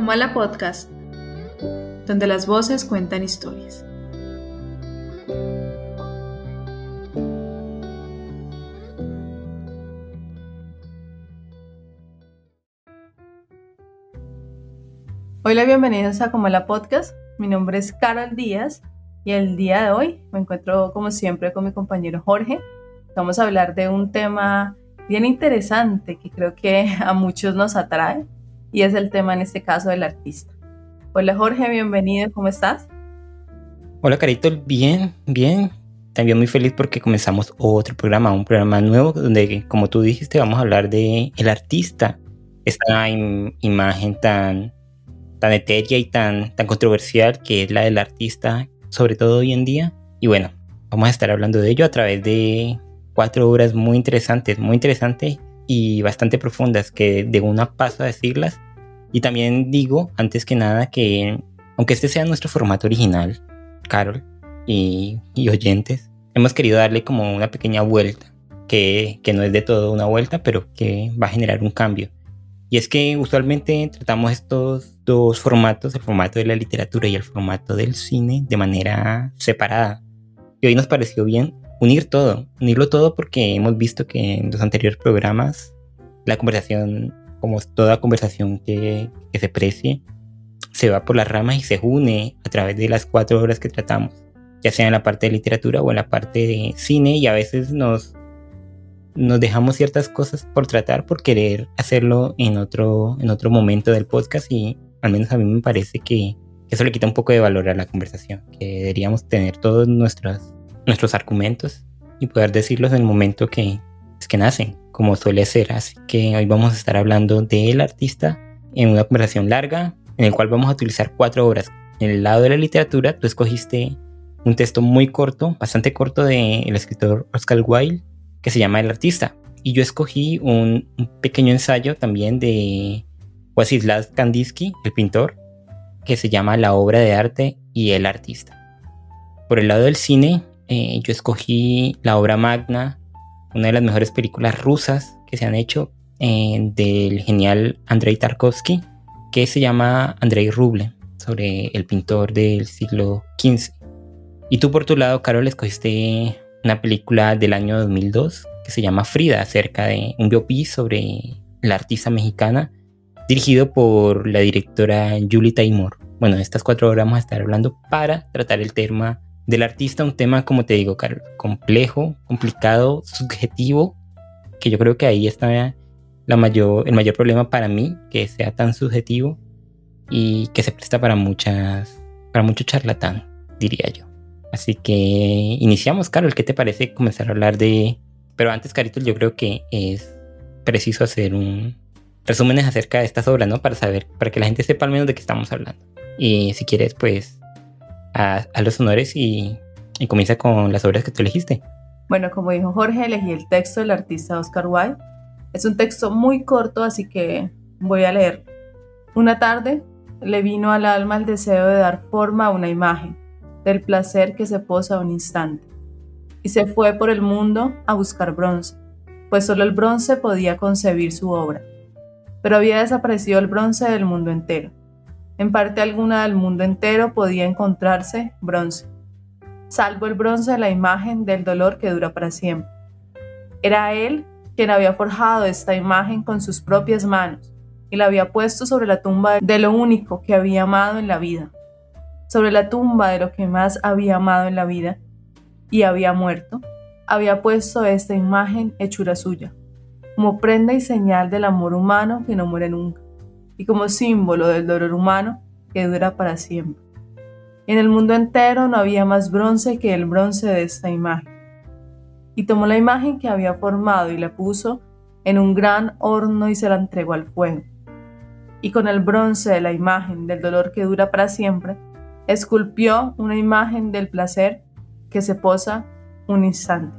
Comala Podcast, donde las voces cuentan historias. Hola, bienvenidos a Comala Podcast. Mi nombre es Carol Díaz y el día de hoy me encuentro como siempre con mi compañero Jorge. Vamos a hablar de un tema bien interesante que creo que a muchos nos atrae y es el tema en este caso del artista. Hola Jorge, bienvenido, ¿cómo estás? Hola Carito, bien. También muy feliz porque comenzamos otro programa, un programa nuevo donde, como tú dijiste, vamos a hablar de el artista. Esta imagen tan etérea y tan controversial que es la del artista, sobre todo hoy en día. Y bueno, vamos a estar hablando de ello a través de 4 obras muy interesantes y bastante profundas, que de una paso a decirlas. Y también digo, antes que nada, que aunque este sea nuestro formato original, Carol y oyentes, hemos querido darle como una pequeña vuelta, que no es de todo una vuelta, pero que va a generar un cambio. Y es que usualmente tratamos estos dos formatos, el formato de la literatura y el formato del cine, de manera separada. Y hoy nos pareció bien unirlo todo, porque hemos visto que en los anteriores programas la conversación, como toda conversación que se precie, se va por las ramas y se une a través de las 4 obras que tratamos, ya sea en la parte de literatura o en la parte de cine, y a veces nos dejamos ciertas cosas por tratar, por querer hacerlo en otro momento del podcast, y al menos a mí me parece que eso le quita un poco de valor a la conversación, que deberíamos tener todos nuestros argumentos y poder decirlos en el momento que nacen, como suele ser. Así que hoy vamos a estar hablando del artista en una conversación larga, en el cual vamos a utilizar 4 obras. En el lado de la literatura, tú escogiste un texto muy corto, bastante corto, del escritor Oscar Wilde, que se llama El artista. Y yo escogí un pequeño ensayo también de Władysław Kandinsky, el pintor, que se llama La obra de arte y el artista. Por el lado del cine, yo escogí la obra magna, una de las mejores películas rusas que se han hecho, del genial Andrei Tarkovsky, que se llama Andrei Rublev, sobre el pintor del siglo XV. Y tú por tu lado, Carol, escogiste una película del año 2002 que se llama Frida, acerca de un biopic sobre la artista mexicana, dirigido por la directora Julie Taymor. Bueno, en estas 4 horas vamos a estar hablando para tratar el tema del artista, un tema, como te digo, Carol, complejo, complicado, subjetivo, que yo creo que ahí está el mayor problema para mí, que sea tan subjetivo y que se presta para mucho charlatán, diría yo. Así que iniciamos, Carol. ¿Qué te parece comenzar a hablar de...? Pero antes, Carito, yo creo que es preciso hacer un resúmenes acerca de estas obras, ¿no? Para que la gente sepa al menos de qué estamos hablando. Y si quieres, pues, a los honores y comienza con las obras que tú elegiste. Bueno, como dijo Jorge, elegí el texto del artista Oscar Wilde. Es un texto muy corto, así que voy a leer. Una tarde le vino al alma el deseo de dar forma a una imagen, del placer que se posa un instante, y se fue por el mundo a buscar bronce, pues solo el bronce podía concebir su obra. Pero había desaparecido el bronce del mundo entero. En parte alguna del mundo entero podía encontrarse bronce, salvo el bronce de la imagen del dolor que dura para siempre. Era él quien había forjado esta imagen con sus propias manos y la había puesto sobre la tumba de lo único que había amado en la vida, sobre la tumba de lo que más había amado en la vida y había muerto. Había puesto esta imagen hechura suya, como prenda y señal del amor humano que no muere nunca, y como símbolo del dolor humano que dura para siempre. En el mundo entero no había más bronce que el bronce de esta imagen. Y tomó la imagen que había formado y la puso en un gran horno y se la entregó al fuego. Y con el bronce de la imagen del dolor que dura para siempre, esculpió una imagen del placer que se posa un instante.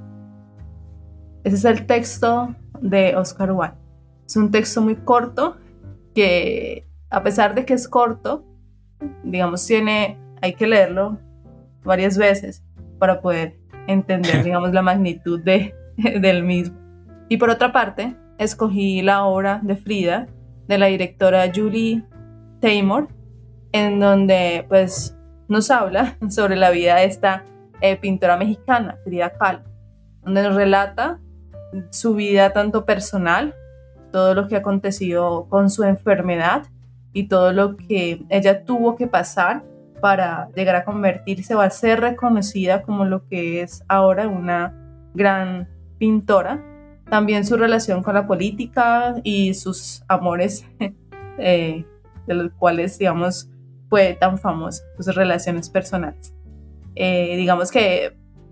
Ese es el texto de Oscar Wilde. Es un texto muy corto que, a pesar de que es corto, digamos, hay que leerlo varias veces para poder entender, digamos, la magnitud del mismo. Y por otra parte, escogí la obra de Frida, de la directora Julie Taymor, en donde pues nos habla sobre la vida de esta pintora mexicana, Frida Kahlo, donde nos relata su vida tanto personal, todo lo que ha acontecido con su enfermedad y todo lo que ella tuvo que pasar para llegar a convertirse o a ser reconocida como lo que es ahora una gran pintora. También su relación con la política y sus amores, de los cuales, digamos, fue tan famoso, sus relaciones personales. Digamos que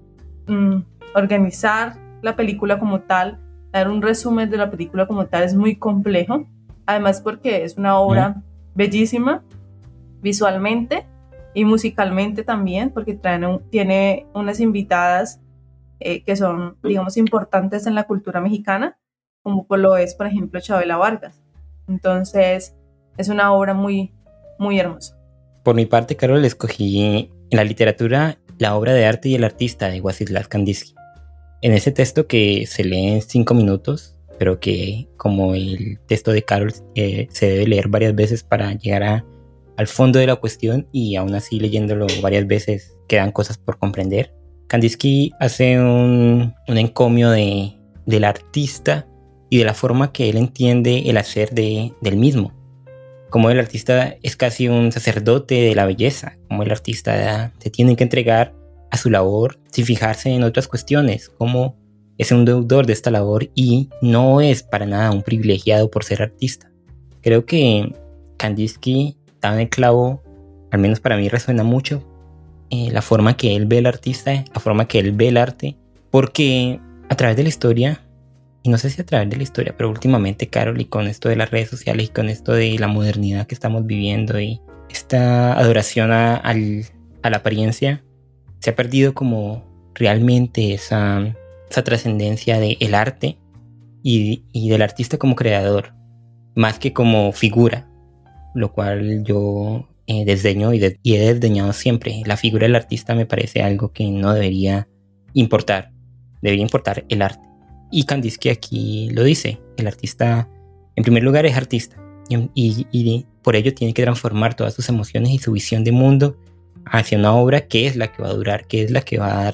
organizar la película como tal, dar un resumen de la película como tal es muy complejo, además porque es una obra bellísima visualmente y musicalmente también, porque tiene unas invitadas que son, digamos, importantes en la cultura mexicana, como lo es, por ejemplo, Chabela Vargas. Entonces, es una obra muy, muy hermosa. Por mi parte, Carol, escogí en la literatura la obra de arte y el artista de Wacisław Kandinsky. En ese texto que se lee en 5 minutos, pero que, como el texto de Carol, se debe leer varias veces para llegar al fondo de la cuestión, y aún así leyéndolo varias veces quedan cosas por comprender. Kandinsky hace un encomio del artista y de la forma que él entiende el hacer del mismo. Como el artista es casi un sacerdote de la belleza, como el artista se tiene que entregar a su labor sin fijarse en otras cuestiones, como es un deudor de esta labor y no es para nada un privilegiado por ser artista. Creo que Kandinsky da en el clavo, al menos para mí resuena mucho, la forma que él ve el artista, la forma que él ve el arte, porque a través de la historia, y no sé si a través de la historia, pero últimamente, Carol, y con esto de las redes sociales y con esto de la modernidad que estamos viviendo y esta adoración a la apariencia, se ha perdido como realmente esa trascendencia del arte y del artista como creador, más que como figura, lo cual yo desdeño y he desdeñado siempre. La figura del artista me parece algo que no debería importar. Debería importar el arte. Y Kandinsky aquí lo dice. El artista, en primer lugar, es artista. Y por ello tiene que transformar todas sus emociones y su visión de mundo hacia una obra que es la que va a durar, que es la que va a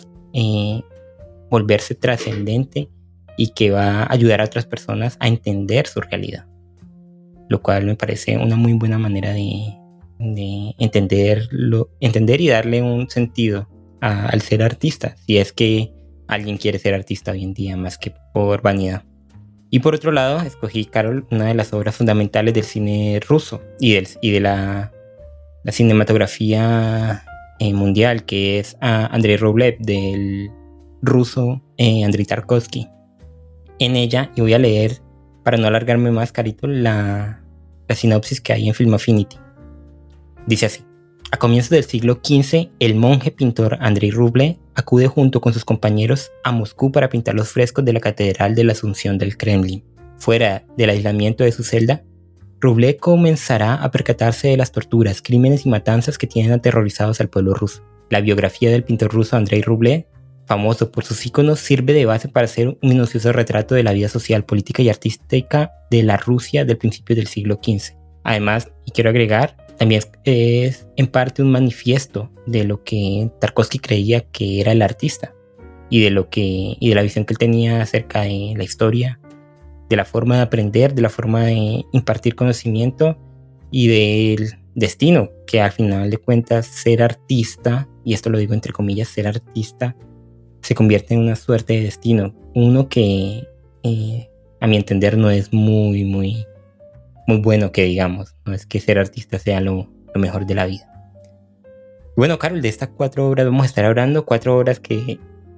volverse trascendente y que va a ayudar a otras personas a entender su realidad. Lo cual me parece una muy buena manera de entender y darle un sentido al ser artista, si es que alguien quiere ser artista hoy en día más que por vanidad. Y por otro lado, escogí, Carol, una de las obras fundamentales del cine ruso y de la cinematografía mundial, que es Andrei Rublev, del ruso Andrei Tarkovsky. En ella, y voy a leer, para no alargarme más, Carito, la sinopsis que hay en Film Affinity. Dice así: a comienzos del siglo XV, el monje pintor Andrei Rublev acude junto con sus compañeros a Moscú para pintar los frescos de la Catedral de la Asunción del Kremlin. Fuera del aislamiento de su celda, Rublev comenzará a percatarse de las torturas, crímenes y matanzas que tienen aterrorizados al pueblo ruso. La biografía del pintor ruso Andrei Rublev, famoso por sus íconos, sirve de base para hacer un minucioso retrato de la vida social, política y artística de la Rusia del principio del siglo XV. Además, y quiero agregar, también es en parte un manifiesto de lo que Tarkovsky creía que era el artista y de la visión que él tenía acerca de la historia, de la forma de aprender, de la forma de impartir conocimiento y del destino, que al final de cuentas ser artista, y esto lo digo entre comillas, ser artista se convierte en una suerte de destino, uno que a mi entender no es muy bueno, que digamos, no es que ser artista sea lo mejor de la vida. Bueno, Carol, de estas 4 horas vamos a estar hablando, 4 horas que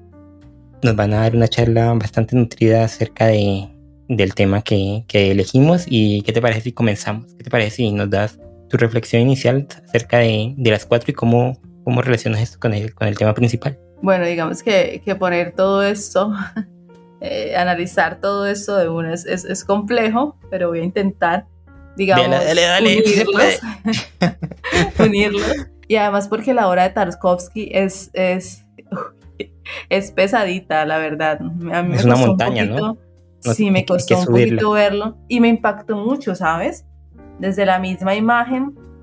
nos van a dar una charla bastante nutrida acerca del tema que elegimos. ¿Y qué te parece si comenzamos? ¿Qué te parece si nos das tu reflexión inicial acerca de las 4 y cómo relacionas esto con el tema principal? Bueno, digamos que poner todo esto, analizar todo esto de uno es complejo, pero voy a intentar, digamos, dale, unirlos. Y además porque la obra de Tarkovsky es pesadita, la verdad. A mí es una montaña, ¿no? Sí, me costó un poquito verlo y me impactó mucho, ¿sabes? Desde la misma imagen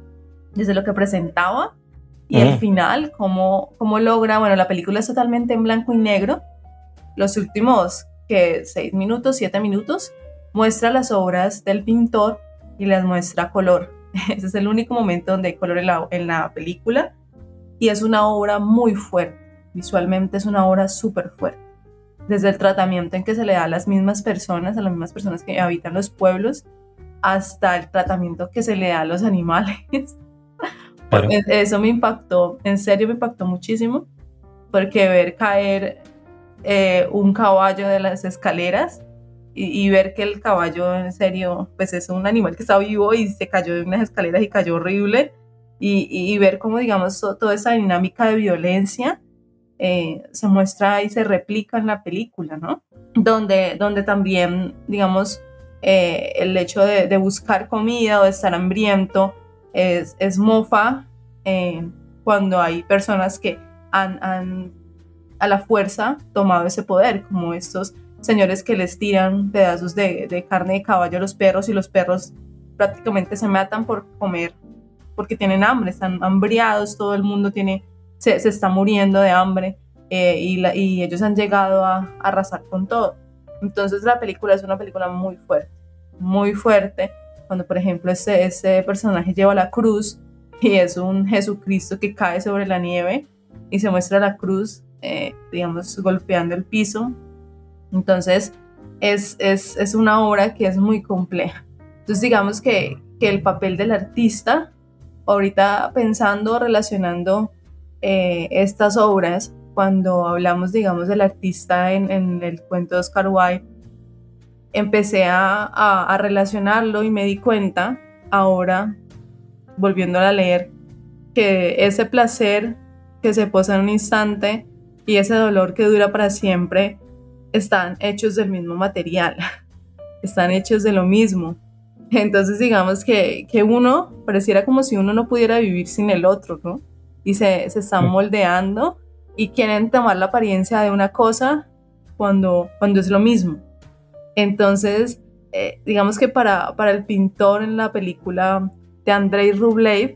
desde lo que presentaba y el final, cómo logra, bueno, la película es totalmente en blanco y negro, los últimos 6 minutos, 7 minutos, muestra las obras del pintor y las muestra a color. Ese es el único momento donde hay color en la película, y es una obra muy fuerte, visualmente es una obra súper fuerte, desde el tratamiento en que se le da a las mismas personas que habitan los pueblos, hasta el tratamiento que se le da a los animales. Claro. Eso me impactó, en serio me impactó muchísimo, porque ver caer un caballo de las escaleras y ver que el caballo en serio pues es un animal que está vivo y se cayó de unas escaleras y cayó horrible, y ver cómo, digamos, toda esa dinámica de violencia se muestra y se replica en la película, ¿no? Donde también, digamos, el hecho de buscar comida o de estar hambriento es mofa cuando hay personas que han a la fuerza tomado ese poder, como estos señores que les tiran pedazos de carne de caballo a los perros, y los perros prácticamente se matan por comer porque tienen hambre, están hambriados, todo el mundo se está muriendo de hambre, y ellos han llegado a arrasar con todo. Entonces la película es una película muy fuerte, cuando por ejemplo ese personaje lleva la cruz y es un Jesucristo que cae sobre la nieve y se muestra la cruz, digamos, golpeando el piso. Entonces es una obra que es muy compleja. Entonces digamos que el papel del artista, ahorita pensando, relacionando estas obras, cuando hablamos, digamos, del artista en el cuento de Oscar Wilde, empecé a relacionarlo y me di cuenta, ahora volviéndola a leer, que ese placer que se posa en un instante y ese dolor que dura para siempre están hechos del mismo material, están hechos de lo mismo. Entonces digamos que uno pareciera como si uno no pudiera vivir sin el otro, ¿no? Y se están moldeando y quieren tomar la apariencia de una cosa cuando es lo mismo. Entonces digamos que para el pintor en la película de Andrei Rublev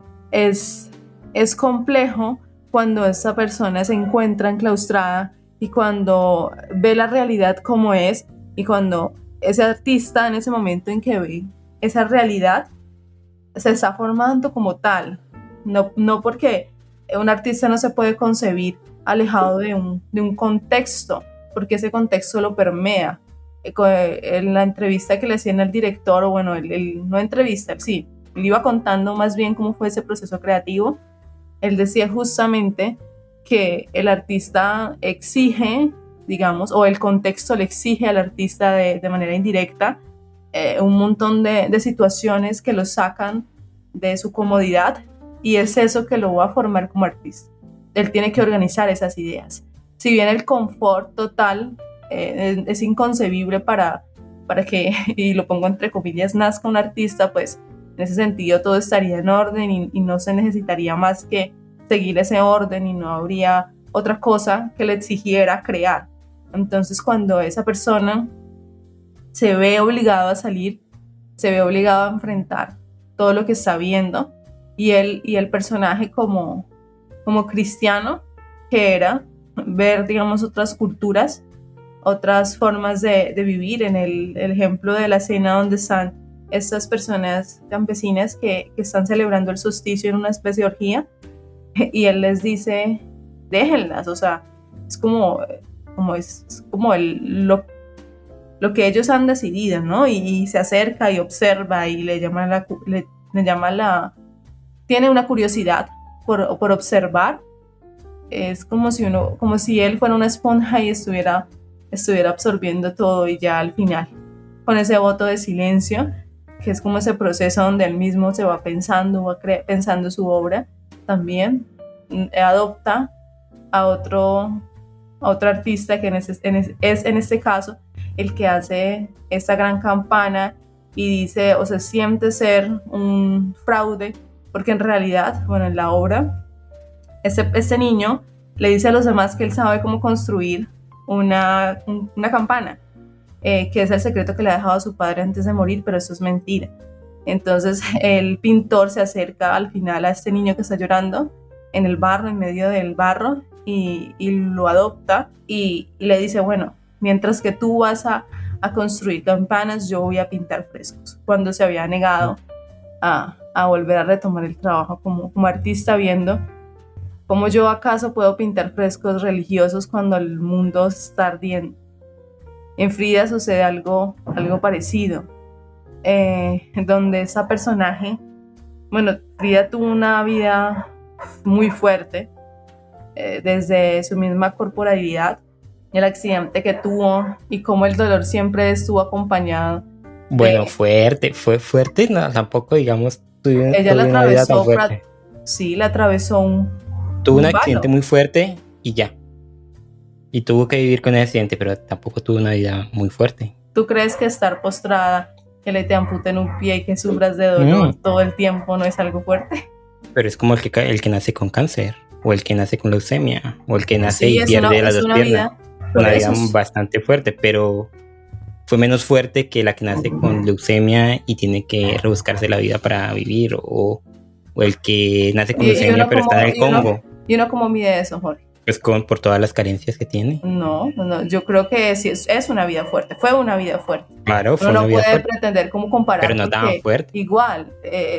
es complejo cuando esa persona se encuentra enclaustrada y cuando ve la realidad como es, y cuando ese artista en ese momento en que ve esa realidad se está formando como tal, no porque un artista no se puede concebir alejado de un contexto, porque ese contexto lo permea. En la entrevista que le hacían al director, o bueno, no entrevista, sí, él iba contando más bien cómo fue ese proceso creativo. Él decía justamente que el artista exige, digamos, o el contexto le exige al artista de manera indirecta un montón de situaciones que lo sacan de su comodidad, y es eso que lo va a formar como artista. Él tiene que organizar esas ideas. Si bien el confort total es inconcebible para que, y lo pongo entre comillas, nazca un artista, pues en ese sentido todo estaría en orden y no se necesitaría más que seguir ese orden, y no habría otra cosa que le exigiera crear. Entonces cuando esa persona se ve obligado a salir, se ve obligado a enfrentar todo lo que está viendo, y el personaje como cristiano que era, ver, digamos, otras culturas, otras formas de vivir. En el ejemplo de la escena donde están estas personas campesinas que están celebrando el solsticio en una especie de orgía, y él les dice, déjenlas, o sea, es como lo que ellos han decidido, ¿no? Y se acerca y observa y tiene una curiosidad por observar. Es como si él fuera una esponja y estuviera absorbiendo todo, y ya al final, con ese voto de silencio, que es como ese proceso donde él mismo se va pensando, pensando su obra, también adopta a otro artista que es en este caso el que hace esta gran campana y dice, o se siente ser un fraude, porque en realidad, bueno, en la obra, este niño le dice a los demás que él sabe cómo construir una campana, que es el secreto que le ha dejado a su padre antes de morir, pero eso es mentira. Entonces el pintor se acerca al final a este niño que está llorando en el barro, en medio del barro, y lo adopta y le dice, bueno, mientras que tú vas a construir campanas, yo voy a pintar frescos. Cuando se había negado a volver a retomar el trabajo como artista, viendo cómo yo acaso puedo pintar frescos religiosos cuando el mundo está ardiendo. En Frida sucede algo parecido, donde esa personaje, bueno, Frida tuvo una vida muy fuerte, desde su misma corporalidad, el accidente que tuvo y cómo el dolor siempre estuvo acompañado. Bueno, fue fuerte, no, tampoco digamos, ella la atravesó, sí, la atravesó tuvo un accidente muy fuerte y ya. Y tuvo que vivir con el accidente, pero tampoco tuvo una vida muy fuerte. ¿Tú crees que estar postrada, que te amputen un pie y que sufras de dolor todo el tiempo no es algo fuerte? Pero es como el que nace con cáncer, o el que nace con leucemia, o el que nace y pierde las dos piernas. Una vida bastante fuerte, pero fue menos fuerte que la que nace con leucemia y tiene que rebuscarse la vida para vivir, o el que nace con leucemia pero está en el Congo. ¿Y uno cómo mide eso, Jorge? Pues por todas las carencias que tiene. No, yo creo que sí es una vida fuerte, fue una vida fuerte. Claro, fue una vida fuerte. Uno no puede pretender como comparar. Pero no tan fuerte. Igual,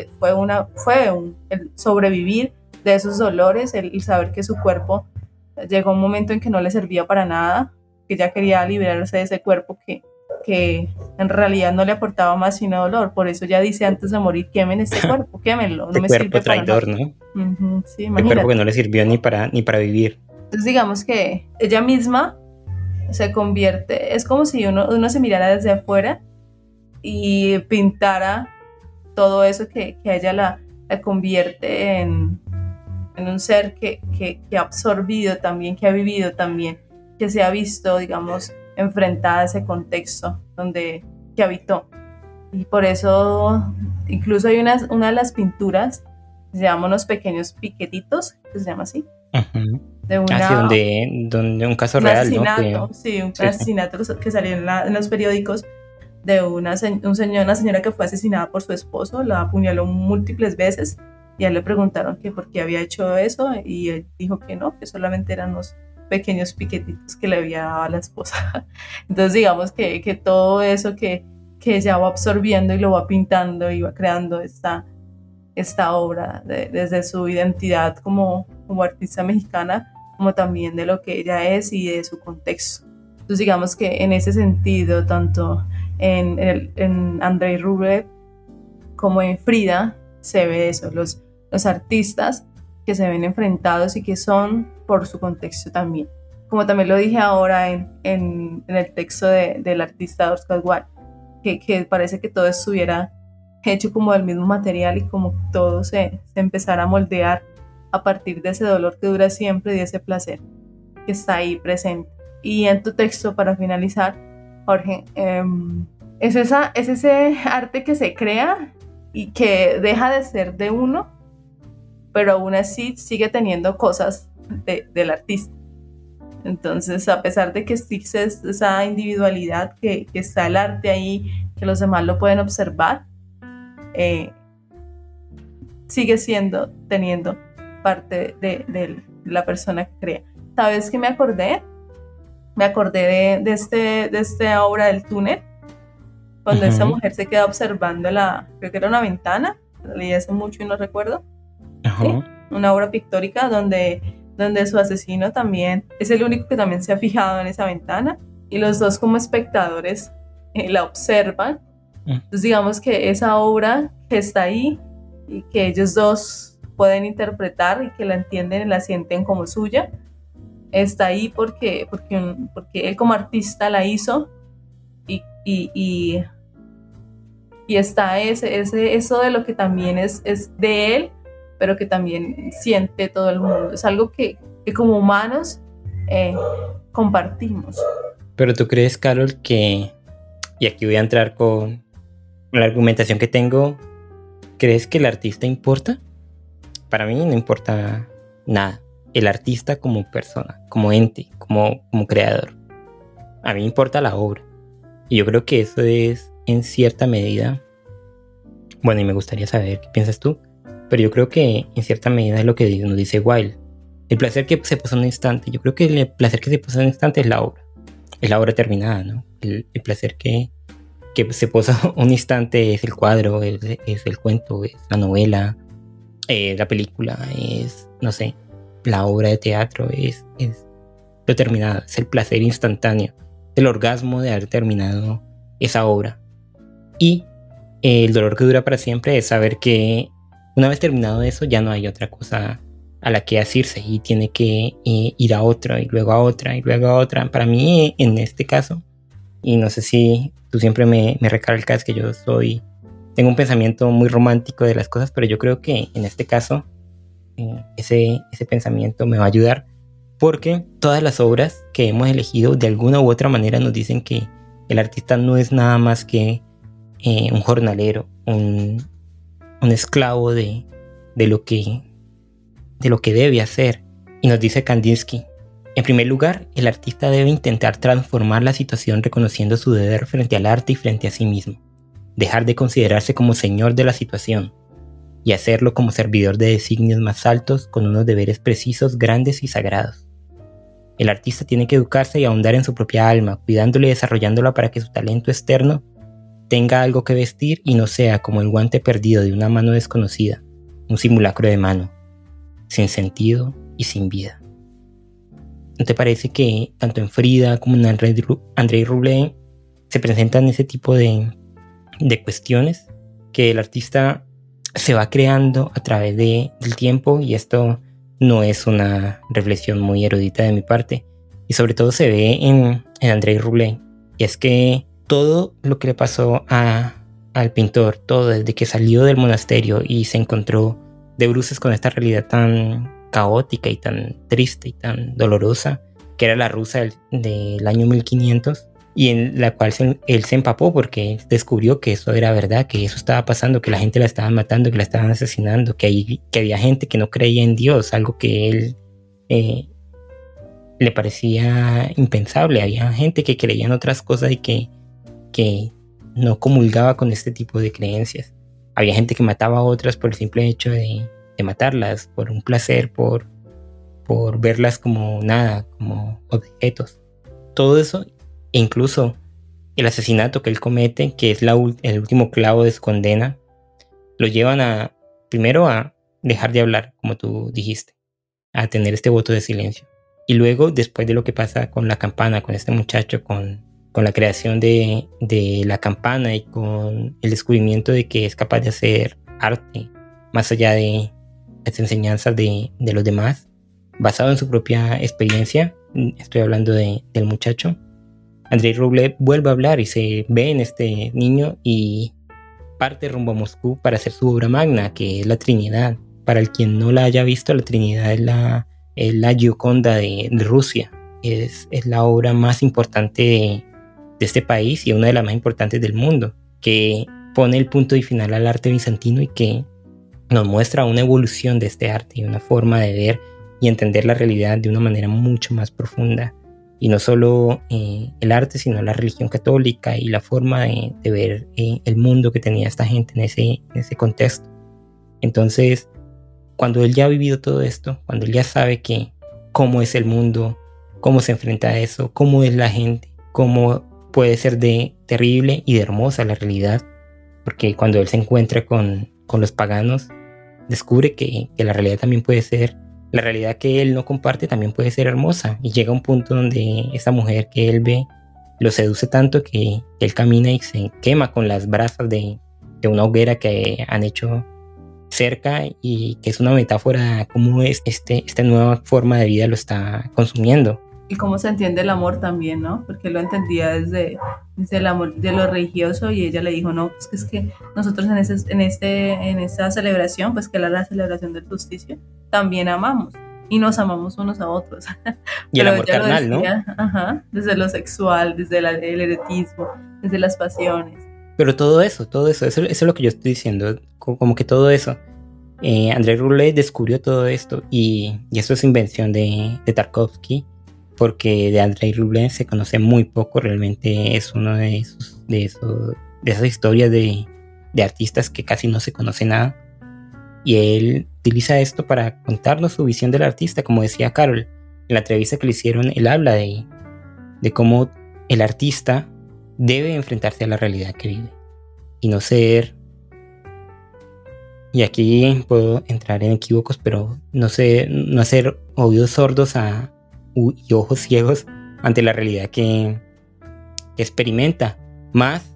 fue el sobrevivir de esos dolores, el saber que su cuerpo llegó a un momento en que no le servía para nada, que ya quería liberarse de ese cuerpo que en realidad no le aportaba más sino dolor. Por eso ya dice antes de morir, quemen este cuerpo, quémenlo. No me cuerpo traidor, ¿no? Sí, imagínate. El cuerpo que no le sirvió ni para vivir. Entonces digamos que ella misma se convierte, es como si uno se mirara desde afuera y pintara todo eso que a ella la convierte en un ser que ha absorbido también, que ha vivido también, que se ha visto, digamos, enfrentada a ese contexto que habitó. Y por eso incluso hay una de las pinturas, se llama Unos pequeños piquetitos, que se llama así. Uh-huh. Donde un caso real, asesinato, ¿no? Sí, un asesinato que salió en los periódicos de una señora que fue asesinada por su esposo, la apuñaló múltiples veces y a él le preguntaron que por qué había hecho eso y él dijo que no, que solamente eran unos pequeños piquetitos que le había dado a la esposa. Entonces digamos que todo eso que ella va absorbiendo y lo va pintando y va creando esta obra desde su identidad como artista mexicana, como también de lo que ella es y de su contexto. Entonces digamos que en ese sentido, tanto en Andrei Rublev como en Frida se ve eso, los artistas que se ven enfrentados y que son por su contexto también. Como también lo dije ahora en el texto del artista Oscar Wilde, que parece que todo estuviera hecho como del mismo material y como todo se empezara a moldear a partir de ese dolor que dura siempre y de ese placer que está ahí presente. Y en tu texto, para finalizar, Jorge, es ese arte que se crea y que deja de ser de uno, pero aún así sigue teniendo cosas del artista. Entonces, a pesar de que existe esa individualidad, que está el arte ahí, que los demás lo pueden observar, sigue teniendo parte de la persona que crea. ¿Sabes qué me acordé? Me acordé de esta obra del túnel, cuando esa mujer se queda observando creo que era una ventana, la leí hace mucho y no recuerdo. ¿Sí? Una obra pictórica donde su asesino también es el único que también se ha fijado en esa ventana y los dos como espectadores la observan. Entonces digamos que esa obra que está ahí y que ellos dos pueden interpretar y que la entienden y la sienten como suya, está ahí porque él como artista la hizo y está eso de lo que también es de él, pero que también siente todo el mundo. Es algo que como humanos compartimos. Pero tú crees, Carol, y aquí voy a entrar con la argumentación que tengo, ¿crees que el artista importa? Para mí no importa nada. El artista como persona, como ente, como creador. A mí me importa la obra. Y yo creo que eso es, en cierta medida, Bueno, y me gustaría saber qué piensas tú, pero yo creo que en cierta medida es lo que nos dice Wilde. El placer que se posee en un instante, yo creo que el placer que se posee en un instante es la obra terminada, ¿no? El placer que se posa un instante es el cuadro, es el cuento, es la novela, la película, es, no sé, la obra de teatro, es lo terminado, es el placer instantáneo, el orgasmo de haber terminado esa obra. Y el dolor que dura para siempre es saber que una vez terminado eso ya no hay otra cosa a la que asirse y tiene que ir a otra y luego a otra y luego a otra. Para mí, en este caso, y no sé si tú siempre me recalcas que tengo un pensamiento muy romántico de las cosas, pero yo creo que en este caso ese pensamiento me va a ayudar, porque todas las obras que hemos elegido de alguna u otra manera nos dicen que el artista no es nada más que un jornalero, un esclavo de lo que debe hacer. Y nos dice Kandinsky: en primer lugar, el artista debe intentar transformar la situación reconociendo su deber frente al arte y frente a sí mismo, dejar de considerarse como señor de la situación y hacerlo como servidor de designios más altos con unos deberes precisos, grandes y sagrados. El artista tiene que educarse y ahondar en su propia alma, cuidándola y desarrollándola para que su talento externo tenga algo que vestir y no sea como el guante perdido de una mano desconocida, un simulacro de mano, sin sentido y sin vida. ¿No te parece que tanto en Frida como en Andrei Rublev se presentan ese tipo de cuestiones que el artista se va creando a través del tiempo? Y esto no es una reflexión muy erudita de mi parte, y sobre todo se ve en Andrei Rublev, y es que todo lo que le pasó al pintor, todo desde que salió del monasterio y se encontró de bruces con esta realidad tan caótica y tan triste y tan dolorosa, que era la Rusia del año 1500, y en la cual él se empapó porque descubrió que eso era verdad, que eso estaba pasando, que la gente la estaba matando, que la estaban asesinando, que había gente que no creía en Dios, algo que él le parecía impensable. Había gente que creía en otras cosas y que no comulgaba con este tipo de creencias. Había gente que mataba a otras por el simple hecho de matarlas, por un placer, por verlas como nada, como objetos. Todo eso, e incluso el asesinato que él comete, que es el último clavo de su condena, lo llevan primero a dejar de hablar, como tú dijiste, a tener este voto de silencio. Y luego, después de lo que pasa con la campana, con este muchacho, con la creación de la campana y con el descubrimiento de que es capaz de hacer arte más allá de las enseñanzas de los demás, basado en su propia experiencia. Estoy hablando del muchacho. Andrei Rublev vuelve a hablar y se ve en este niño y parte rumbo a Moscú para hacer su obra magna, que es la Trinidad. Para el quien no la haya visto, la Trinidad es la Gioconda de Rusia. Es la obra más importante de este país y una de las más importantes del mundo, que pone el punto y final al arte bizantino y que nos muestra una evolución de este arte y una forma de ver y entender la realidad de una manera mucho más profunda. Y no solo el arte, sino la religión católica y la forma de ver el mundo que tenía esta gente en ese contexto. Entonces, cuando él ya ha vivido todo esto, cuando él ya sabe cómo es el mundo, cómo se enfrenta a eso, cómo es la gente, cómo puede ser de terrible y de hermosa la realidad, porque cuando él se encuentra con los paganos, descubre que la realidad también puede ser, la realidad que él no comparte también puede ser hermosa, y llega a un punto donde esa mujer que él ve lo seduce tanto que él camina y se quema con las brasas de una hoguera que han hecho cerca, y que es una metáfora de cómo esta nueva forma de vida lo está consumiendo. Y cómo se entiende el amor también, ¿no? Porque él lo entendía desde el amor de lo religioso, y ella le dijo, no, pues que es que nosotros en esta celebración, pues que era la celebración del solsticio, también amamos y nos amamos unos a otros. Y el amor carnal, decía, ¿no? Ajá, desde lo sexual, desde el erotismo, desde las pasiones. Pero todo eso es lo que yo estoy diciendo, como que todo eso. Andrei Rublev descubrió todo esto, y esto es invención de Tarkovsky, porque de Andrei Rublev se conoce muy poco. Realmente es uno de esas historias de de artistas que casi no se conoce nada. Y él utiliza esto para contarnos su visión del artista. Como decía Carol, en la entrevista que le hicieron, él habla de cómo el artista debe enfrentarse a la realidad que vive y no ser, y aquí puedo entrar en equívocos, pero no hacer oídos sordos y ojos ciegos ante la realidad que experimenta. Más,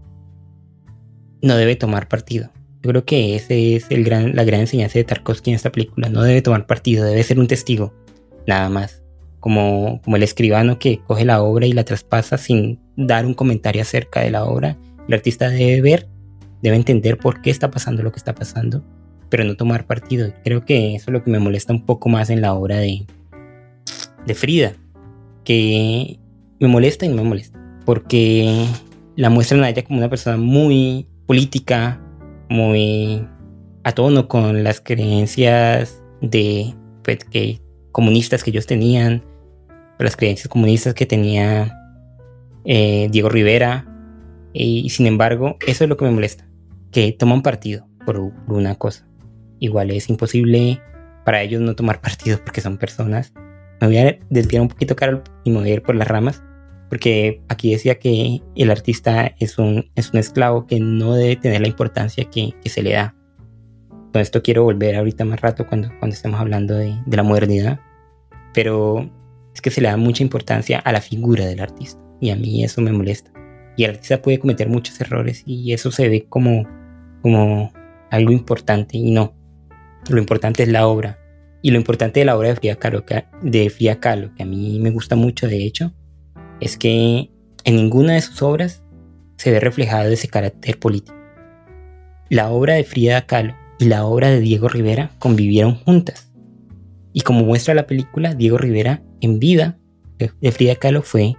no debe tomar partido. Yo creo que ese es la gran enseñanza de Tarkovsky en esta película. No debe tomar partido, debe ser un testigo, nada más. Como el escribano que coge la obra y la traspasa sin dar un comentario acerca de la obra. El artista debe entender por qué está pasando lo que está pasando, pero no tomar partido. Creo que eso es lo que me molesta un poco más en la obra de Frida, que me molesta y no me molesta, porque la muestran a ella como una persona muy política, muy a tono con las creencias comunistas que ellos tenían, las creencias comunistas que tenía Diego Rivera, y sin embargo eso es lo que me molesta, que toman partido por una cosa. Igual es imposible para ellos no tomar partido porque son personas. Me voy a desviar un poquito, Carol, y me voy a ir por las ramas, porque aquí decía que el artista es un esclavo que no debe tener la importancia que se le da. Con esto quiero volver ahorita más rato cuando estemos hablando de la modernidad, pero es que se le da mucha importancia a la figura del artista, y a mí eso me molesta. Y el artista puede cometer muchos errores y eso se ve como algo importante, y no. Lo importante es la obra. Y lo importante de la obra de Frida Kahlo, que a mí me gusta mucho, de hecho, es que en ninguna de sus obras se ve reflejado ese carácter político. La obra de Frida Kahlo y la obra de Diego Rivera convivieron juntas. Y como muestra la película, Diego Rivera en vida de Frida Kahlo fue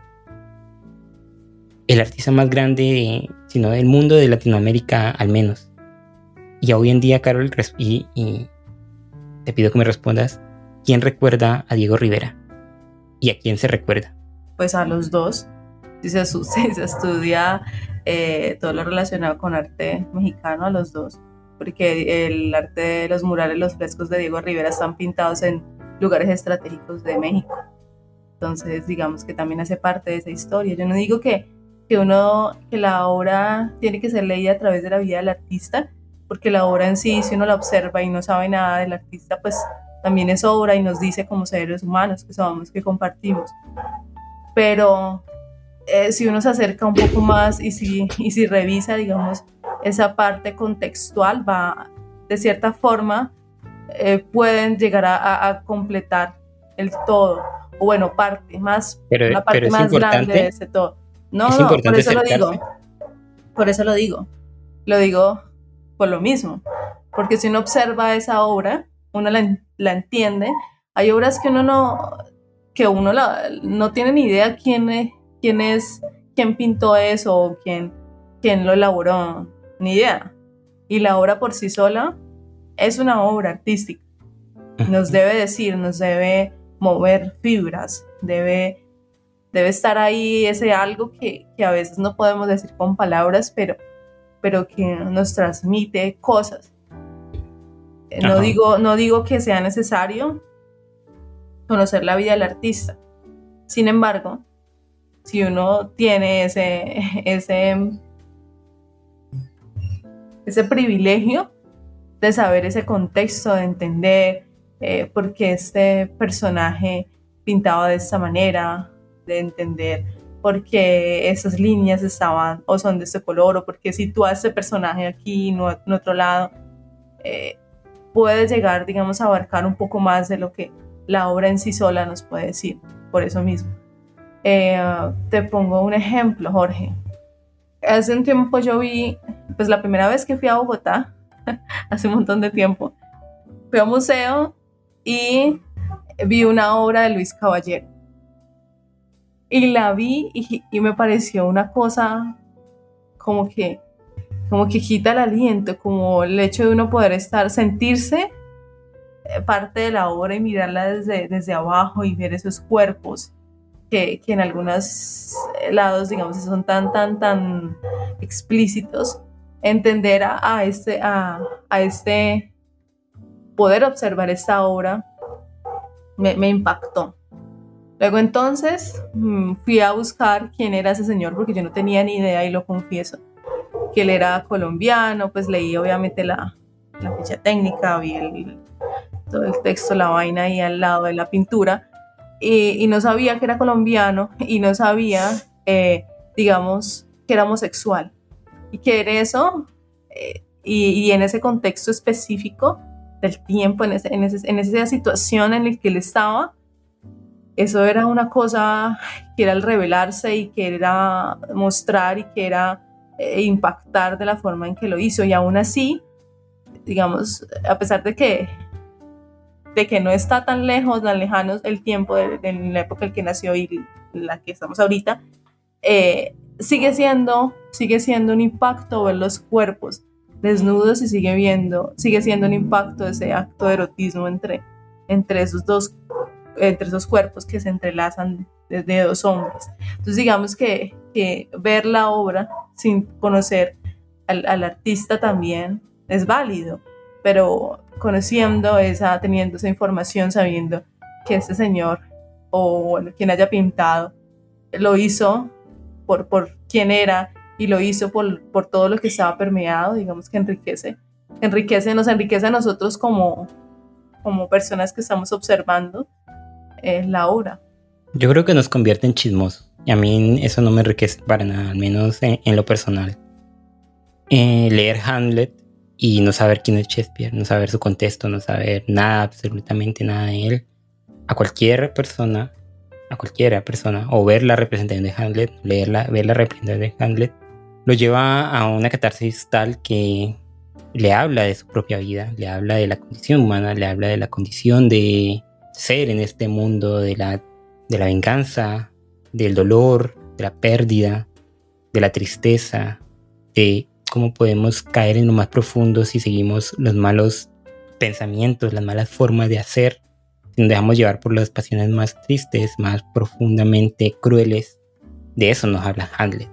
el artista más grande, sino del mundo, de Latinoamérica al menos. Y hoy en día, Carol, y te pido que me respondas, ¿quién recuerda a Diego Rivera? ¿Y a quién se recuerda? Pues a los dos. Si se estudia todo lo relacionado con arte mexicano, a los dos. Porque el arte de los murales, los frescos de Diego Rivera están pintados en lugares estratégicos de México. Entonces, digamos que también hace parte de esa historia. Yo no digo que la obra tiene que ser leída a través de la vida del artista, porque la obra en sí, si uno la observa y no sabe nada del artista, pues también es obra y nos dice como seres humanos que somos, que compartimos. Pero si uno se acerca un poco más y si revisa, digamos, esa parte contextual, va de cierta forma, pueden llegar a completar el todo, o bueno, una parte más grande de ese todo. No, por eso lo digo. Por eso lo digo. Lo digo por lo mismo. Porque si uno observa esa obra, uno la entiende. Hay obras que uno no tiene ni idea quién pintó eso o quién lo elaboró, ni idea. Y la obra por sí sola es una obra artística. Nos debe decir, nos debe mover fibras, debe estar ahí ese algo que a veces no podemos decir con palabras, pero que nos transmite cosas. No digo que sea necesario conocer la vida del artista. Sin embargo, si uno tiene ese privilegio de saber ese contexto, de entender por qué este personaje pintaba de esta manera, de entender por qué esas líneas estaban o son de este color, o por qué sitúa ese personaje aquí y no en otro lado, puede llegar, digamos, a abarcar un poco más de lo que la obra en sí sola nos puede decir. Por eso mismo. Te pongo un ejemplo, Jorge. Hace un tiempo yo vi, pues la primera vez que fui a Bogotá, hace un montón de tiempo, fui a un museo y vi una obra de Luis Caballero. Y la vi y me pareció una cosa como que quita el aliento, como el hecho de uno poder sentirse parte de la obra y mirarla desde abajo y ver esos cuerpos que en algunos lados, digamos, son tan explícitos, entender a este poder observar esta obra me impactó. Luego entonces fui a buscar quién era ese señor, porque yo no tenía ni idea, y lo confieso, que él era colombiano. Pues leí obviamente la ficha técnica, vi todo el texto, la vaina ahí al lado de la pintura, y no sabía que era colombiano, y no sabía, digamos, que era homosexual, y que era eso, y en ese contexto específico del tiempo, en esa situación en la que él estaba, eso era una cosa que era el revelarse, y que era mostrar, y que era impactar de la forma en que lo hizo. Y aún así, digamos, a pesar de que no está tan lejos, tan lejanos el tiempo de la época en que nació y la que estamos ahorita, sigue siendo un impacto ver los cuerpos desnudos, y sigue siendo un impacto ese acto de erotismo entre esos cuerpos que se entrelazan de dos hombres. Entonces digamos que ver la obra sin conocer al artista también es válido, pero teniendo esa información, sabiendo que este señor, o bueno, quien haya pintado, lo hizo por quién era, y lo hizo por todo lo que estaba permeado, digamos que nos enriquece a nosotros como personas que estamos observando la obra. Yo creo que nos convierte en chismosos, y a mí eso no me enriquece para nada, al menos en lo personal. Leer Hamlet y no saber quién es Shakespeare, no saber su contexto, no saber nada, absolutamente nada de él, a cualquiera persona, o ver la representación de Hamlet, ver la representación de Hamlet, lo lleva a una catarsis tal que le habla de su propia vida, le habla de la condición humana, le habla de la condición de ser en este mundo, de la venganza, del dolor, de la pérdida, de la tristeza, de cómo podemos caer en lo más profundo si seguimos los malos pensamientos, las malas formas de hacer, si nos dejamos llevar por las pasiones más tristes, más profundamente crueles. De eso nos habla Hamlet.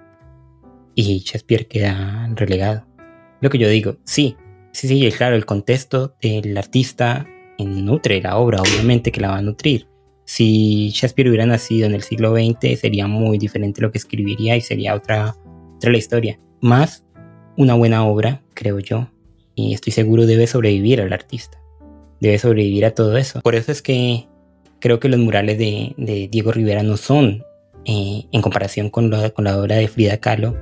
Y Shakespeare queda relegado. Lo que yo digo, sí, claro, el contexto del artista nutre la obra, obviamente que la va a nutrir. Si Shakespeare hubiera nacido en el siglo XX, sería muy diferente lo que escribiría, y sería otra la historia. Más una buena obra, creo yo, y estoy seguro debe sobrevivir al artista, debe sobrevivir a todo eso. Por eso es que creo que los murales de Diego Rivera no son, en comparación con la obra de Frida Kahlo,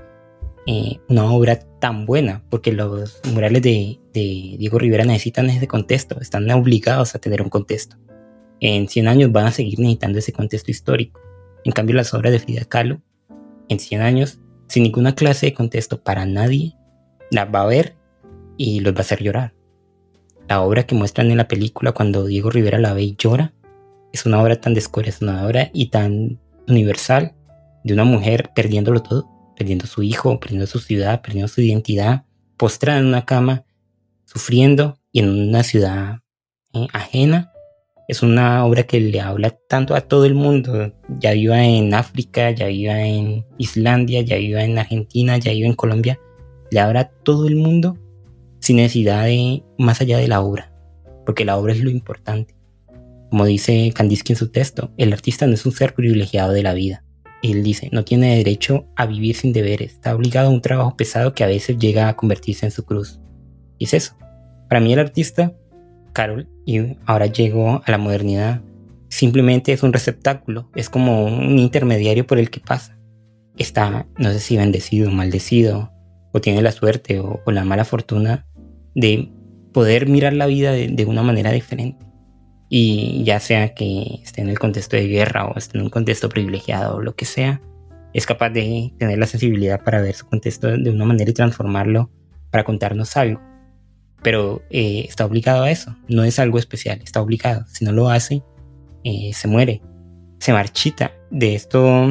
una obra tan buena, porque los murales de Diego Rivera necesitan ese contexto, están obligados a tener un contexto. En 100 años van a seguir necesitando ese contexto histórico. En cambio, las obras de Frida Kahlo, en 100 años, sin ninguna clase de contexto para nadie, las va a ver y los va a hacer llorar. La obra que muestran en la película, cuando Diego Rivera la ve y llora, es una obra tan descorazonadora y tan universal, de una mujer perdiéndolo todo, perdiendo a su hijo, perdiendo su ciudad, perdiendo su identidad, postrada en una cama, sufriendo, y en una ciudad ajena. Es una obra que le habla tanto a todo el mundo, ya viva en África, ya viva en Islandia, ya viva en Argentina, ya viva en Colombia, le habla a todo el mundo sin necesidad de más allá de la obra, porque la obra es lo importante. Como dice Kandinsky en su texto, el artista no es un ser privilegiado de la vida. Él dice, no tiene derecho a vivir sin deberes, está obligado a un trabajo pesado que a veces llega a convertirse en su cruz. Y es eso. Para mí el artista, Carol, y ahora llego a la modernidad, simplemente es un receptáculo, es como un intermediario por el que pasa. Está, no sé si bendecido, maldecido, o tiene la suerte o la mala fortuna de poder mirar la vida de una manera diferente. Y ya sea que esté en el contexto de guerra o esté en un contexto privilegiado o lo que sea, es capaz de tener la sensibilidad para ver su contexto de una manera y transformarlo para contarnos algo. Pero está obligado a eso, no es algo especial, está obligado. Si no lo hace, se muere, se marchita. De esto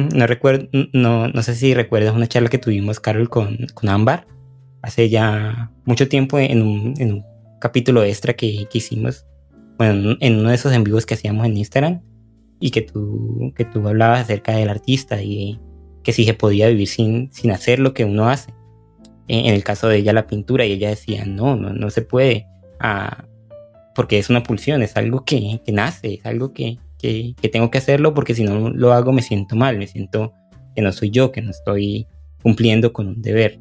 no sé si recuerdas una charla que tuvimos, Carol, con Ámbar hace ya mucho tiempo en un capítulo extra que hicimos, bueno, en uno de esos en vivos que hacíamos en Instagram, y que tú hablabas acerca del artista y que si se podía vivir sin hacer lo que uno hace. en el caso de ella la pintura, y ella decía, no se puede, porque es una pulsión, es algo que nace, es algo que tengo que hacerlo, porque si no lo hago me siento mal, me siento que no soy yo, que no estoy cumpliendo con un deber.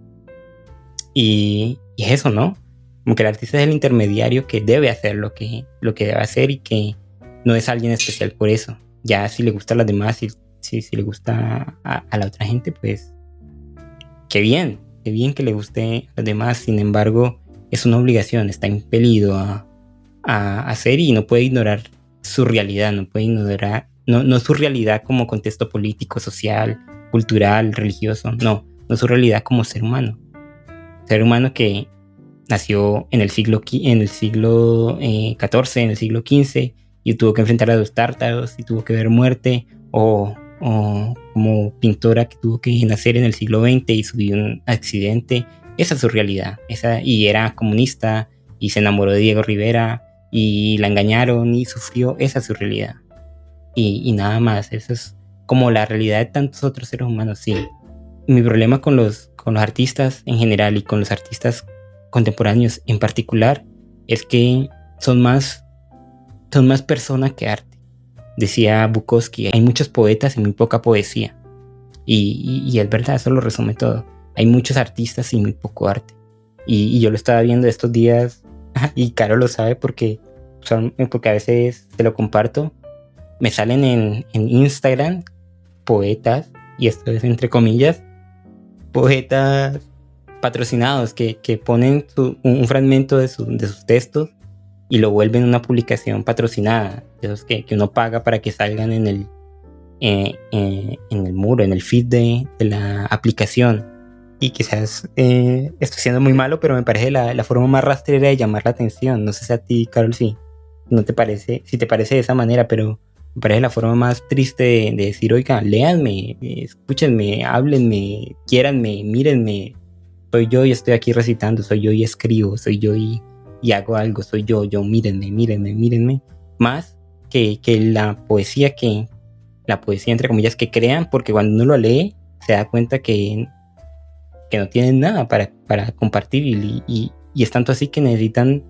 Y es eso, ¿no? Como que el artista es el intermediario que debe hacer lo que debe hacer, y que no es alguien especial por eso. Ya si le gusta a las demás, si le gusta a la otra gente, pues qué bien que le guste a los demás. Sin embargo, es una obligación, está impelido a hacer, y no puede ignorar su realidad, no puede ignorar, no su realidad como contexto político, social, cultural, religioso, no su realidad como ser humano que nació en el siglo XIV, en el siglo XV, y tuvo que enfrentar a los tártaros y tuvo que ver muerte, o como pintora que tuvo que nacer en el siglo XX y sufrió un accidente. Esa es su realidad, y era comunista y se enamoró de Diego Rivera y la engañaron y sufrió. Esa es su realidad, y nada más. Esa es como la realidad de tantos otros seres humanos. Sí, mi problema con los artistas en general, y con los artistas contemporáneos en particular, es que son más personas que arte. Decía Bukowski, hay muchos poetas y muy poca poesía, y es verdad, eso lo resume todo. Hay muchos artistas y muy poco arte, y yo lo estaba viendo estos días, y Caro lo sabe porque a veces te lo comparto. Me salen en Instagram poetas, y esto es entre comillas, poetas patrocinados que ponen un fragmento de sus textos y lo vuelven una publicación patrocinada, de esos que uno paga para que salgan en el muro, en el feed de la aplicación. Y quizás estoy siendo muy malo, pero me parece la forma más rastrera de llamar la atención. No sé si a ti, Carol, si te parece de esa manera, pero me parece la forma más triste de decir, oiga, léanme, escúchenme, háblenme, quiéranme, mírenme. Soy yo y estoy aquí recitando, soy yo y escribo, soy yo y hago algo, soy yo, mírenme. Más que la poesía entre comillas, que crean, porque cuando uno lo lee se da cuenta que no tienen nada para compartir, y es tanto así que necesitan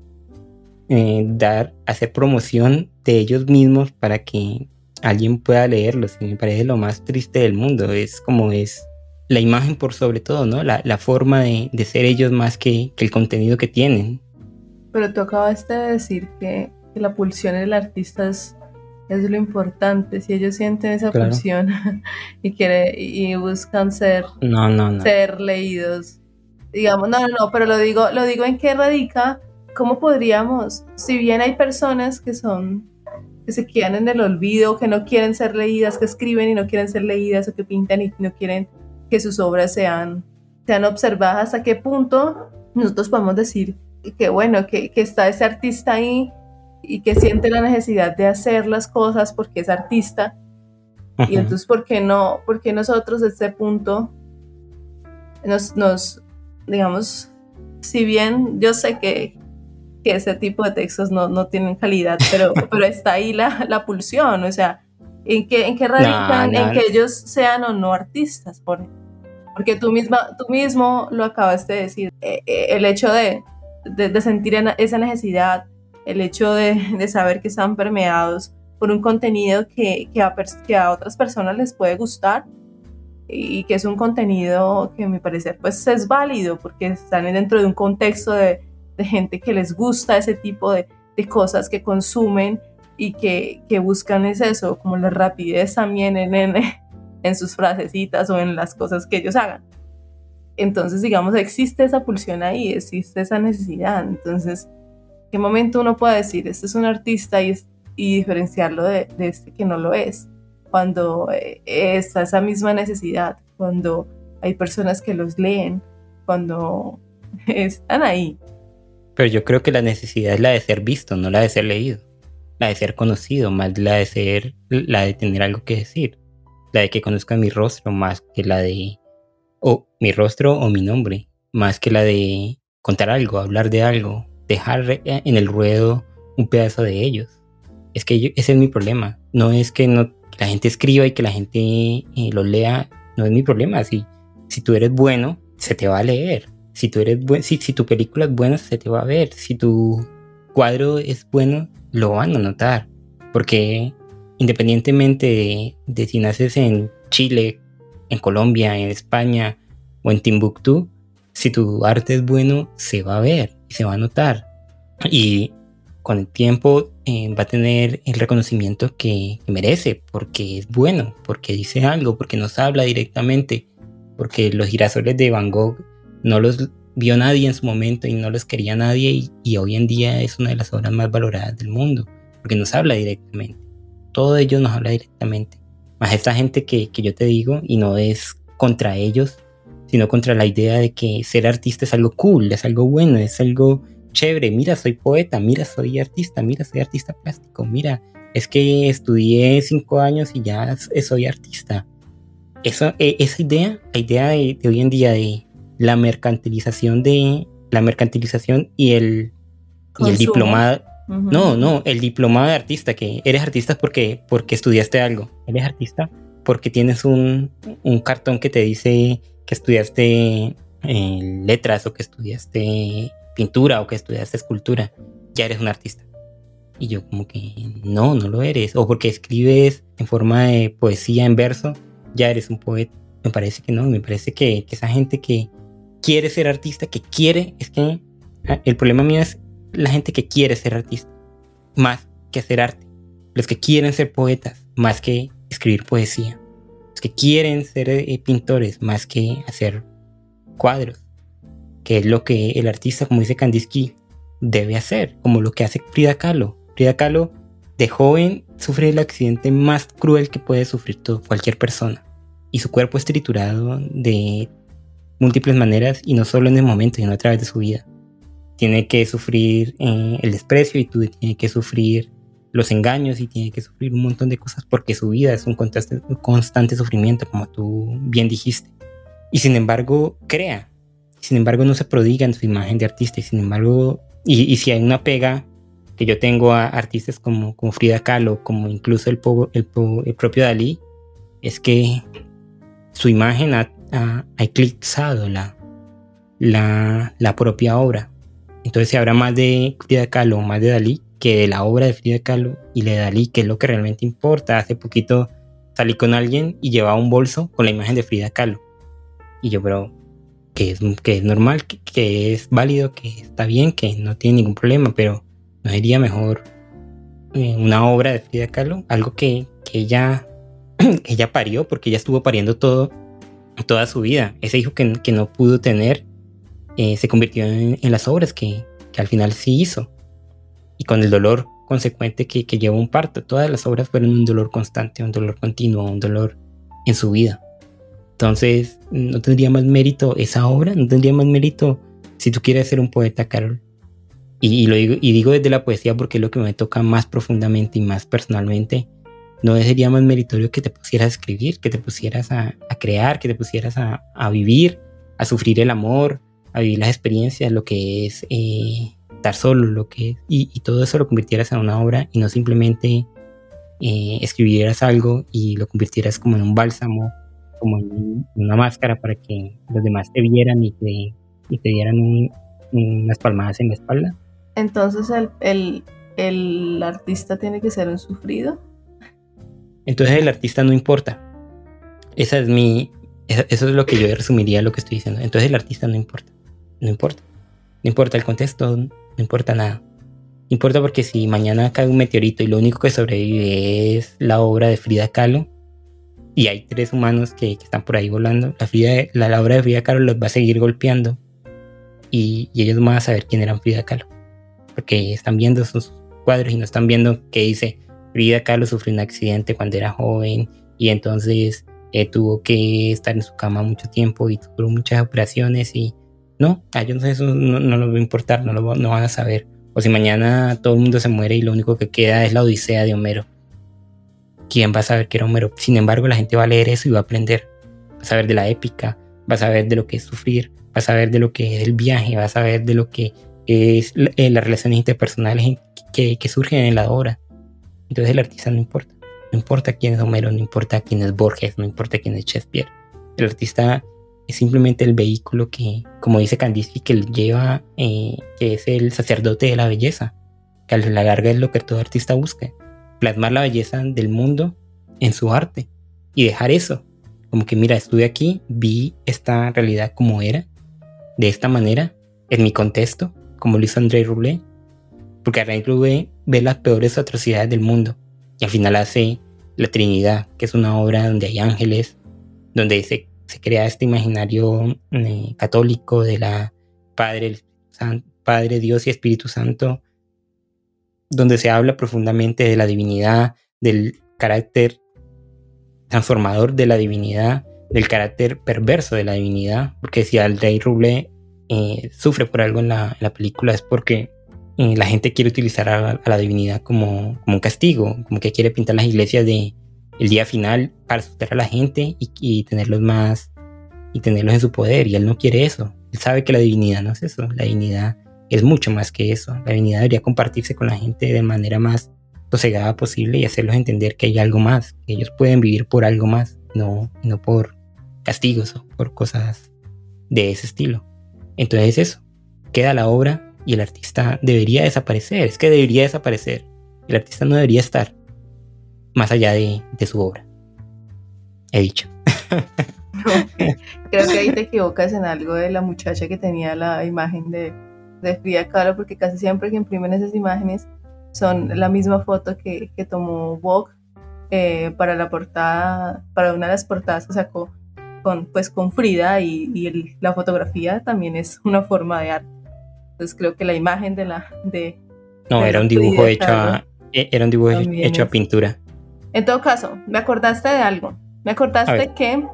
hacer promoción de ellos mismos para que alguien pueda leerlos. Y me parece lo más triste del mundo. Es la imagen por sobre todo, ¿no? La forma de ser ellos más que el contenido que tienen. Pero tú acabaste de decir que la pulsión del artista es lo importante. Si ellos sienten esa pulsión y buscan ser leídos, digamos, no, pero lo digo en qué radica. ¿Cómo podríamos, si bien hay personas que se quedan en el olvido, que no quieren ser leídas, que escriben y no quieren ser leídas, o que pintan y no quieren que sus obras sean observadas, hasta qué punto nosotros podemos decir que bueno, que está ese artista ahí y que siente la necesidad de hacer las cosas porque es artista? Uh-huh. Y entonces, ¿por qué nosotros a este punto nos digamos, si bien yo sé que ese tipo de textos no tienen calidad, pero está ahí la pulsión? O sea, ¿en qué radican en que ellos sean o no artistas? Porque tú mismo lo acabaste de decir, el hecho de sentir esa necesidad, el hecho de saber que están permeados por un contenido que a otras personas les puede gustar, y que es un contenido que, a mi parecer, pues es válido porque están dentro de un contexto de gente que les gusta ese tipo de cosas que consumen, y que buscan es eso, como la rapidez también en sus frasecitas o en las cosas que ellos hagan. Entonces, digamos, existe esa pulsión ahí, existe esa necesidad. Entonces, ¿en qué momento uno puede decir este es un artista y diferenciarlo de este que no lo es? Cuando está esa misma necesidad, cuando hay personas que los leen, cuando están ahí. Pero yo creo que la necesidad es la de ser visto, no la de ser leído. La de ser conocido, más la de tener algo que decir. La de que conozcan mi rostro, más que la de mi rostro o mi nombre, más que la de contar algo, hablar de algo, dejar en el ruedo un pedazo de ellos. Es que ese es mi problema. No es que la gente escriba y que la gente lo lea. No es mi problema. Si tú eres bueno, se te va a leer. Si tú eres si tu película es buena, se te va a ver. Si tu cuadro es bueno, lo van a notar. Porque independientemente de si naces en Chile, en Colombia, en España o en Timbuktu, si tu arte es bueno, se va a ver y se va a notar. Y con el tiempo va a tener el reconocimiento que merece, porque es bueno, porque dice algo, porque nos habla directamente, porque los girasoles de Van Gogh no los vio nadie en su momento y no los quería nadie, y hoy en día es una de las obras más valoradas del mundo, porque nos habla directamente. Todo ello nos habla directamente. Más esta gente que yo te digo, y no es contra ellos, sino contra la idea de que ser artista es algo cool, es algo bueno, es algo chévere. Mira, soy poeta, mira, soy artista plástico, mira, es que estudié 5 años y ya soy artista. Esa idea, la idea de hoy en día de la mercantilización y el diplomado. No, el diplomado de artista, que eres artista porque estudiaste algo. Eres artista porque tienes un cartón que te dice que estudiaste letras, o que estudiaste pintura, o que estudiaste escultura. Ya eres un artista. Y yo como que no lo eres. O porque escribes en forma de poesía en verso, ya eres un poeta. Me parece que no, me parece que esa gente que quiere ser artista, es que el problema mío es la gente que quiere ser artista más que hacer arte, los que quieren ser poetas más que escribir poesía, los que quieren ser pintores más que hacer cuadros, que es lo que el artista, como dice Kandinsky, debe hacer, como lo que hace Frida Kahlo. Frida Kahlo de joven sufre el accidente más cruel que puede sufrir cualquier persona, y su cuerpo es triturado de múltiples maneras, y no solo en el momento, sino a través de su vida. Tiene que sufrir el desprecio, y tiene que sufrir los engaños, y tiene que sufrir un montón de cosas, porque su vida es un constante sufrimiento, como tú bien dijiste. Y sin embargo crea, sin embargo no se prodiga en su imagen de artista, y sin embargo, y si hay una pega que yo tengo a artistas como Frida Kahlo, como incluso el propio Dalí, es que su imagen ha eclipsado la propia obra. Entonces se habla más de Frida Kahlo, más de Dalí, que de la obra de Frida Kahlo y de Dalí, que es lo que realmente importa. Hace poquito salí con alguien y llevaba un bolso con la imagen de Frida Kahlo. Y yo, pero que es normal, que es válido, que está bien, que no tiene ningún problema, pero ¿no sería mejor una obra de Frida Kahlo? Algo que ella parió, porque ella estuvo pariendo toda su vida. Ese hijo que no pudo tener, se convirtió en las obras que al final sí hizo, y con el dolor consecuente que llevó un parto. Todas las obras fueron un dolor constante, un dolor continuo, un dolor en su vida. Entonces, ¿no tendría más mérito esa obra? ¿No tendría más mérito si tú quieres ser un poeta, Carol? Y digo desde la poesía, porque es lo que me toca más profundamente y más personalmente. ¿No sería más meritorio que te pusieras a escribir, que te pusieras a crear, que te pusieras a vivir, a sufrir el amor, a vivir las experiencias, lo que es estar solo, lo que es, y todo eso lo convirtieras en una obra, y no simplemente escribieras algo y lo convirtieras como en un bálsamo, como en una máscara para que los demás te vieran y te dieran unas palmadas en la espalda? Entonces el artista tiene que ser un sufrido. Entonces el artista no importa. Eso es lo que yo resumiría lo que estoy diciendo. Entonces el artista no importa. No importa el contexto, no importa nada. Importa porque si mañana cae un meteorito y lo único que sobrevive es la obra de Frida Kahlo, y hay 3 humanos que están por ahí volando, la obra de Frida Kahlo los va a seguir golpeando, y ellos van a saber quién era Frida Kahlo, porque están viendo sus cuadros y no están viendo que dice Frida Kahlo sufrió un accidente cuando era joven, y entonces tuvo que estar en su cama mucho tiempo y tuvo muchas operaciones, y no, a ellos eso no les va a importar, no van a saber. O si mañana todo el mundo se muere y lo único que queda es la Odisea de Homero, ¿quién va a saber que era Homero? Sin embargo, la gente va a leer eso y va a aprender. Va a saber de la épica, va a saber de lo que es sufrir, va a saber de lo que es el viaje, va a saber de lo que es las relaciones interpersonales que surgen en la obra. Entonces el artista no importa. No importa quién es Homero, no importa quién es Borges, no importa quién es Shakespeare. El artista es simplemente el vehículo que, como dice Kandinsky, que él lleva, que es el sacerdote de la belleza, que a la larga es lo que todo artista busca, plasmar la belleza del mundo en su arte y dejar eso, como que mira, estuve aquí, vi esta realidad como era, de esta manera, en mi contexto, como lo hizo Andrei Rublev, porque Andrei Rublev ve las peores atrocidades del mundo y al final hace La Trinidad, que es una obra donde hay ángeles, donde se crea este imaginario católico de la Padre, Dios y Espíritu Santo, donde se habla profundamente de la divinidad, del carácter transformador de la divinidad, del carácter perverso de la divinidad, porque si Andrei Rublev sufre por algo en la película es porque la gente quiere utilizar a la divinidad como un castigo, como que quiere pintar las iglesias de el día final para asustar a la gente y tenerlos en su poder, y él no quiere eso. Él sabe que la divinidad no es eso, la divinidad es mucho más que eso. La divinidad debería compartirse con la gente de manera más sosegada posible y hacerlos entender que hay algo más, que ellos pueden vivir por algo más, no por castigos o por cosas de ese estilo. Entonces eso, queda la obra y el artista debería desaparecer. Es que debería desaparecer. El artista no debería estar más allá de su obra. He dicho. Okay. Creo que ahí te equivocas en algo de la muchacha que tenía la imagen de Frida Kahlo, porque casi siempre que imprimen esas imágenes son la misma foto que tomó Vogue para la portada, para una de las portadas que sacó con Frida, y la fotografía también es una forma de arte. Entonces creo que la imagen era un dibujo hecho a pintura. En todo caso, me acordaste de algo. Me acordaste que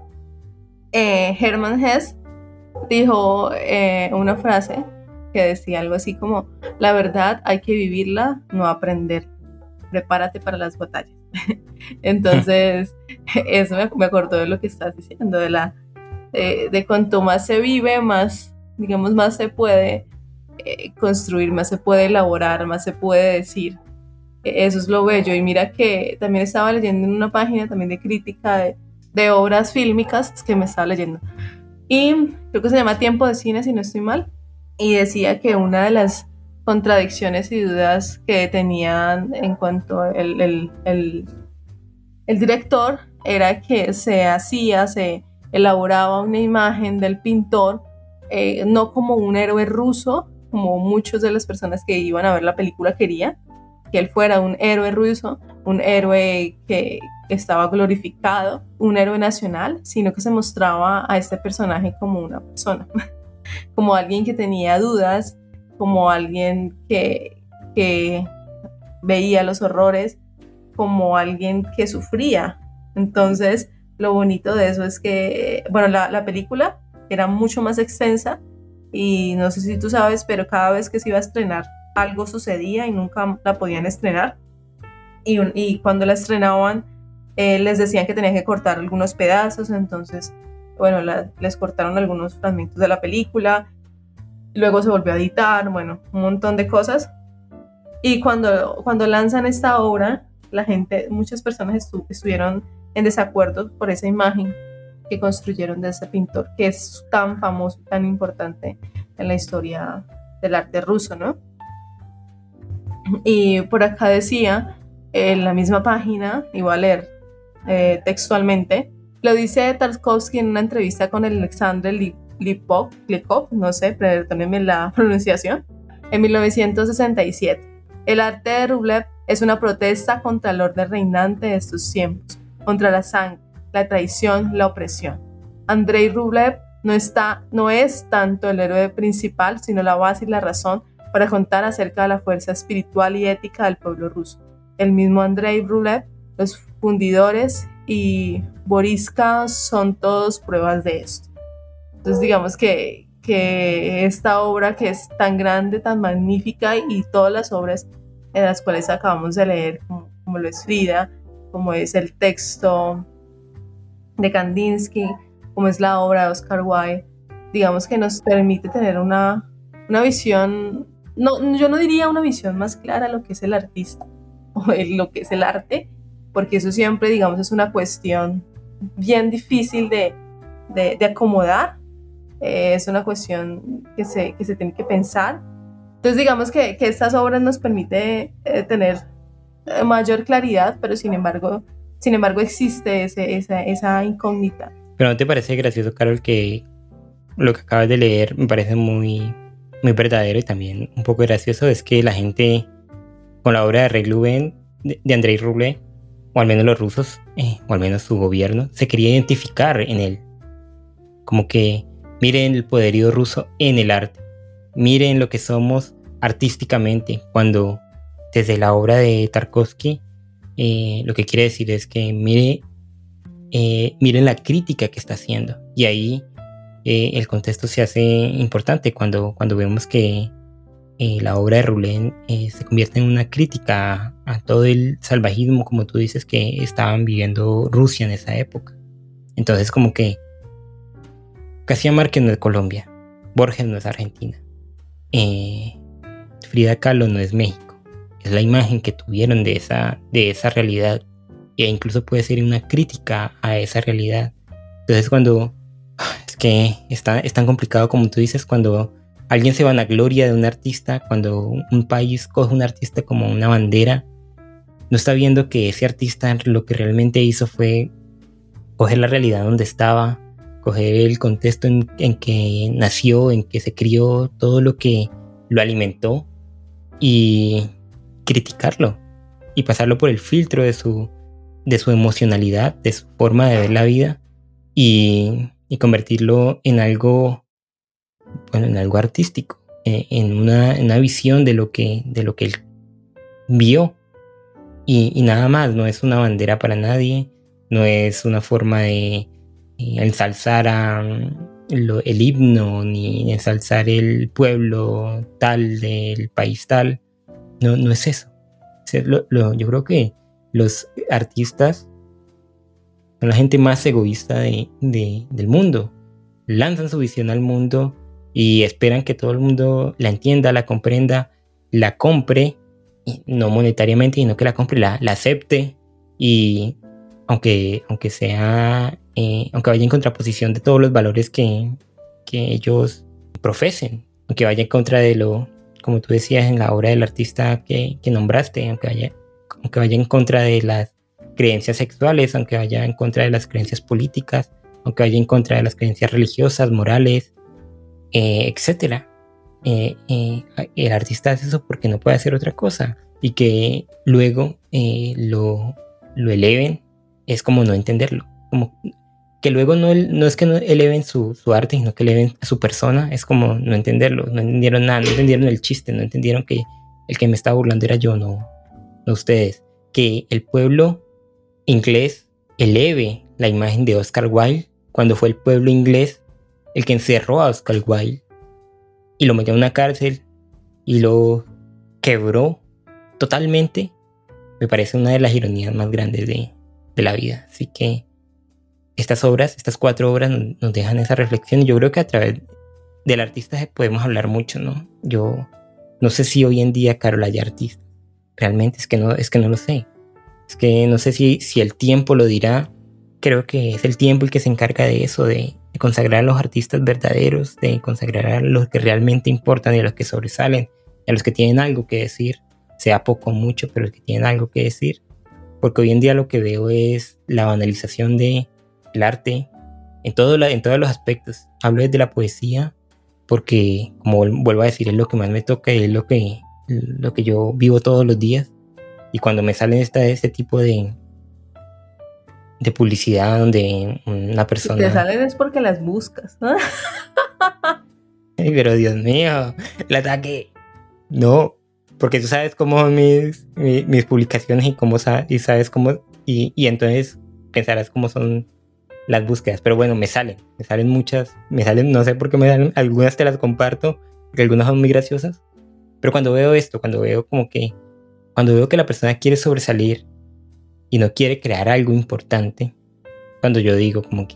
Hermann Hesse dijo una frase que decía algo así como: la verdad hay que vivirla, no aprender. Prepárate para las batallas. Entonces, eso me acordó de lo que estás diciendo, de cuanto más se vive, más, digamos, más se puede construir, más se puede elaborar, más se puede decir. Eso es lo bello. Y mira que también estaba leyendo en una página también de crítica de obras fílmicas que me estaba leyendo, y creo que se llama Tiempo de Cine, si no estoy mal, y decía que una de las contradicciones y dudas que tenían en cuanto el director era que se elaboraba una imagen del pintor no como un héroe ruso, como muchas de las personas que iban a ver la película querían que él fuera un héroe ruso, un héroe que estaba glorificado, un héroe nacional, sino que se mostraba a este personaje como una persona, como alguien que tenía dudas, como alguien que veía los horrores, como alguien que sufría. Entonces, lo bonito de eso es que, bueno, la película era mucho más extensa, y no sé si tú sabes, pero cada vez que se iba a estrenar algo sucedía y nunca la podían estrenar, y cuando la estrenaban les decían que tenían que cortar algunos pedazos. Entonces, bueno, les cortaron algunos fragmentos de la película, luego se volvió a editar, bueno, un montón de cosas. Y cuando lanzan esta obra, muchas personas estuvieron en desacuerdo por esa imagen que construyeron de ese pintor, que es tan famoso, tan importante en la historia del arte ruso, ¿no? Y por acá decía, en la misma página, y voy a leer textualmente, lo dice Tarkovsky en una entrevista con el Alexander Lipov, no sé, perdónenme la pronunciación, en 1967. El arte de Rublev es una protesta contra el orden reinante de estos tiempos, contra la sangre, la traición, la opresión. Andrei Rublev no es tanto el héroe principal, sino la base y la razón para contar acerca de la fuerza espiritual y ética del pueblo ruso. El mismo Andrei Rublev, los fundidores y Boriska son todos pruebas de esto. Entonces, digamos que esta obra, que es tan grande, tan magnífica, y todas las obras en las cuales acabamos de leer, como lo es Frida, como es el texto de Kandinsky, como es la obra de Oscar Wilde, digamos que nos permite tener una visión, yo no diría una visión más clara de lo que es el artista o lo que es el arte, porque eso siempre, digamos, es una cuestión bien difícil de acomodar, Es una cuestión que se tiene que pensar. Entonces digamos que estas obras nos permite tener mayor claridad, pero sin embargo existe esa incógnita. Pero ¿no te parece gracioso, Carol, que lo que acabas de leer me parece muy, muy verdadero y también un poco gracioso? Es que la gente con la obra de de Andrei Rublev, o al menos los rusos, o al menos su gobierno, se quería identificar en él. Como que miren el poderío ruso en el arte, miren lo que somos artísticamente, cuando desde la obra de Tarkovsky lo que quiere decir es que miren la crítica que está haciendo. Y ahí el contexto se hace importante cuando vemos que la obra de Rublev se convierte en una crítica a todo el salvajismo, como tú dices, que estaban viviendo Rusia en esa época. Entonces como que García Márquez no es Colombia, Borges no es Argentina, Frida Kahlo no es México. Es la imagen que tuvieron de esa realidad, e incluso puede ser una crítica a esa realidad. Entonces cuando es que es tan complicado, como tú dices, cuando alguien se vanagloria de un artista, cuando un país coge un artista como una bandera, no está viendo que ese artista lo que realmente hizo fue coger la realidad donde estaba, coger el contexto en que nació, en que se crió, todo lo que lo alimentó, y criticarlo y pasarlo por el filtro de su emocionalidad, de su forma de ver la vida, y convertirlo en algo, bueno, en algo artístico, en una visión de lo que él vio, y nada más. No es una bandera para nadie, no es una forma de ensalzar el himno, ni ensalzar el pueblo tal del país tal. No es eso. Yo creo que los artistas son la gente más egoísta del mundo. Lanzan su visión al mundo y esperan que todo el mundo la entienda, la comprenda, la compre, y no monetariamente, sino que la compre, la acepte, y aunque vaya en contraposición de todos los valores que ellos profesen, aunque vaya en contra de lo, como tú decías en la obra del artista que nombraste, aunque vaya en contra de las creencias sexuales, aunque vaya en contra de las creencias políticas, aunque vaya en contra de las creencias religiosas, morales, etcétera. El artista hace eso porque no puede hacer otra cosa, y que luego lo eleven es como no entenderlo, como que luego no es que no eleven su arte, sino que eleven a su persona. Es como no entenderlo, no entendieron nada, no entendieron el chiste, no entendieron que el que me estaba burlando era yo, no ustedes. Que el pueblo inglés eleve la imagen de Oscar Wilde, cuando fue el pueblo inglés el que encerró a Oscar Wilde y lo metió en una cárcel y lo quebró totalmente, me parece una de las ironías más grandes de la vida. Así que estas 4 obras nos dejan esa reflexión, y yo creo que a través del artista podemos hablar mucho, ¿no? Yo no sé si hoy en día, Carol, hay artistas. Realmente es que no lo sé. Es que no sé si el tiempo lo dirá. Creo que es el tiempo el que se encarga de eso, de consagrar a los artistas verdaderos, de consagrar a los que realmente importan y a los que sobresalen, y a los que tienen algo que decir, sea poco o mucho, pero los que tienen algo que decir. Porque hoy en día lo que veo es la banalización del arte en todos los aspectos. Hablo desde la poesía porque, como vuelvo a decir, es lo que más me toca y es lo que yo vivo todos los días. Y cuando me salen este tipo de publicidad donde una persona... Si te salen es porque las buscas, ¿no? Ay, pero Dios mío, el ataque. No, porque tú sabes cómo son mis publicaciones, y sabes cómo... Y entonces pensarás cómo son las búsquedas. Pero bueno, me salen muchas. No sé por qué me salen. Algunas te las comparto, porque algunas son muy graciosas. Pero cuando veo esto, cuando veo que la persona quiere sobresalir y no quiere crear algo importante, cuando yo digo como que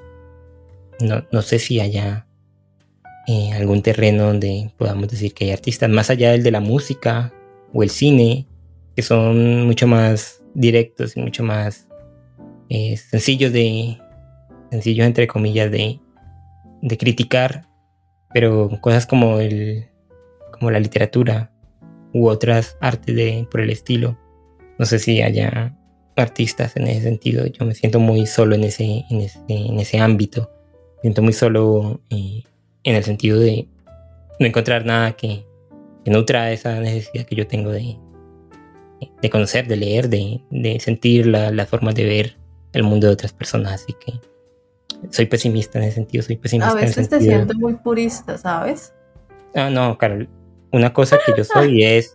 no sé si haya algún terreno donde podamos decir que hay artistas más allá del de la música o el cine, que son mucho más directos y mucho más sencillos entre comillas de de criticar, pero cosas como la literatura u otras artes por el estilo. No sé si haya artistas en ese sentido. Yo me siento muy solo en ese ámbito. Me siento muy solo en el sentido de no encontrar nada que nutra esa necesidad que yo tengo de conocer, de leer, de sentir las formas de ver el mundo de otras personas. Así que soy pesimista en ese sentido. A veces te siento muy purista, ¿sabes? No, Carol. Una cosa que yo soy es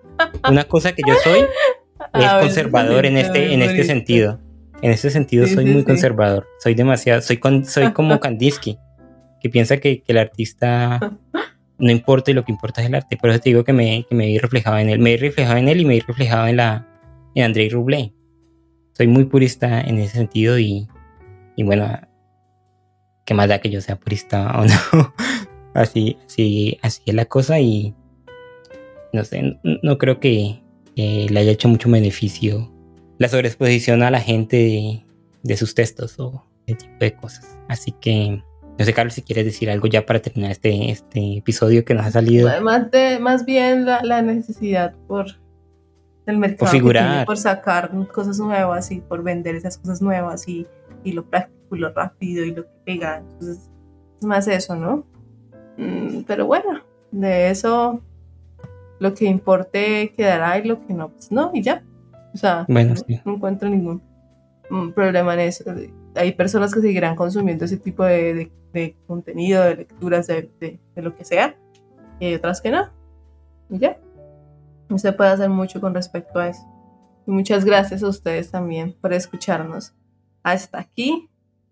conservador en este sentido. En este sentido soy muy conservador. Soy demasiado, soy como Kandinsky, que piensa que el artista no importa y lo que importa es el arte. Por eso te digo que me vi reflejado en él. Me vi reflejado en él y me vi reflejado en Andrei Rublev. Soy muy purista en ese sentido y bueno, qué más da que yo sea purista o no. Así es la cosa y no sé, no creo que le haya hecho mucho beneficio la sobreexposición a la gente de sus textos o ese tipo de cosas. Así que no sé, Carlos, si quieres decir algo ya para terminar este episodio que nos ha salido. Más bien la necesidad por el mercado, por figurar, por sacar cosas nuevas y por vender esas cosas nuevas y lo práctico y lo rápido y lo que pega. Entonces es más eso, ¿no? Pero bueno, de eso lo que importe quedará y lo que no, pues no, y ya. O sea, bueno, no encuentro ningún problema en eso. Hay personas que seguirán consumiendo ese tipo de contenido, de lecturas, de lo que sea, y hay otras que no. Y ya. No se puede hacer mucho con respecto a eso. Y muchas gracias a ustedes también por escucharnos hasta aquí.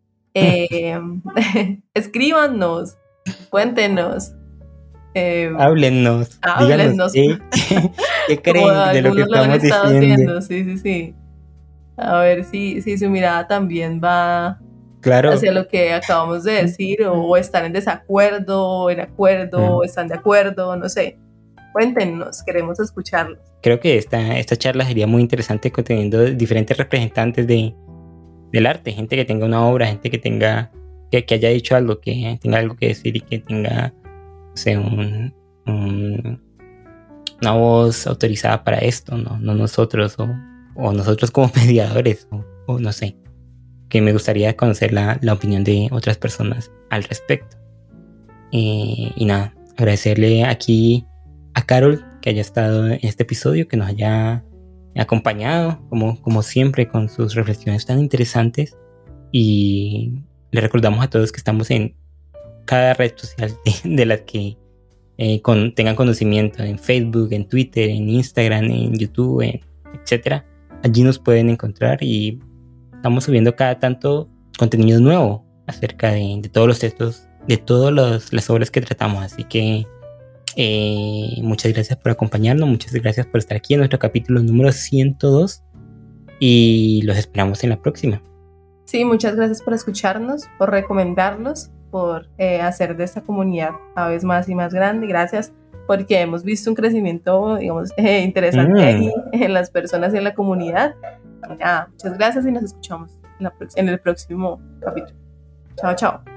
Escríbanos, cuéntenos. Háblennos. Díganos qué creen de lo que estamos diciendo. Sí. A ver si su mirada también va hacia lo que acabamos de decir, o están en desacuerdo, o en acuerdo, o están de acuerdo, no sé. Cuéntenos, queremos escucharlos. Creo que esta charla sería muy interesante conteniendo diferentes representantes del arte, gente que tenga una obra, gente que tenga que haya dicho algo, que tenga algo que decir y que tenga, no sé, una voz autorizada para esto, no nosotros o nosotros como mediadores o no sé, que me gustaría conocer la opinión de otras personas al respecto. Y nada, agradecerle aquí a Carol que haya estado en este episodio, que nos haya acompañado como siempre con sus reflexiones tan interesantes, y le recordamos a todos que estamos en cada red social de las que tengan conocimiento, en Facebook, en Twitter, en Instagram, en YouTube, etcétera. Allí nos pueden encontrar y estamos subiendo cada tanto contenido nuevo acerca de todos los textos, de todas las obras que tratamos. Así que muchas gracias por acompañarnos, muchas gracias por estar aquí en nuestro capítulo número 102 y los esperamos en la próxima. Sí, muchas gracias por escucharnos, por recomendarlos, por hacer de esta comunidad cada vez más y más grande. Gracias porque hemos visto un crecimiento, digamos, interesante ahí en las personas y en la comunidad. Muchas gracias y nos escuchamos en el próximo capítulo. Chao.